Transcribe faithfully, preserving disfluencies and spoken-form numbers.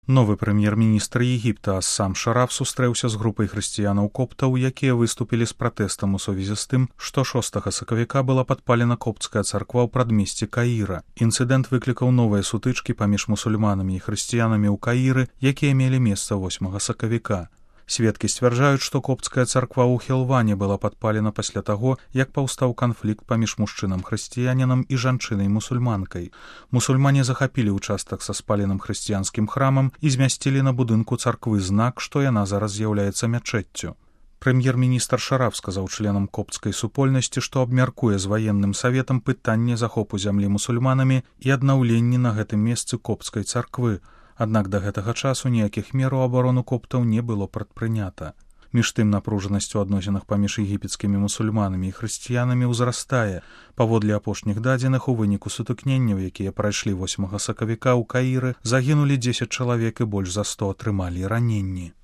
Новы прэм'ер-міністр Егіпта Ассам Шараф сустрэўся з групай хрысціянаў-коптаў, якія выступілі з пратэстам у сувязі з тым, што шостага сакавіка была падпалена коптская царква ў прадмесці Каіра. Інцыдэнт выклікаў новыя сутычкі паміж мусульманамі і хрысціянамі ў Каіры, якія мелі месца восьмага сакавіка. Сведкі сцвярджаюць, што коптская царква ў Хелване была падпалена пасля таго, як паўстаў канфлікт паміж мужчынам-хрысціянінам і жанчынай-мусульманкай. Мусульмане захапілі ўчастак са спаленым хрысціянскім храмам і змясцілі на будынку царквы знак, што яна зараз з'яўляецца мячэццю. Прэм'ер-міністр Шараф сказаў членам коптскай супольнасці, што абмяркуе з ваенным саветам пытанне захопу зямлі мусульманамі і аднаўленні на гэтым месцы коптскай царквы. Аднак да гэтага часу ніякіх мер у абарону коптаў не было прадпрынята. Між тым напружанасць у адносінах паміж егіпецкімі мусульманамі і хрысціянамі ўзрастае. Паводле апошніх дадзеных, у выніку сутыкненняў, якія прайшлі восьмага сакавіка ў Каіры, загінулі дзесяць чалавек і больш за сто атрымалі раненні.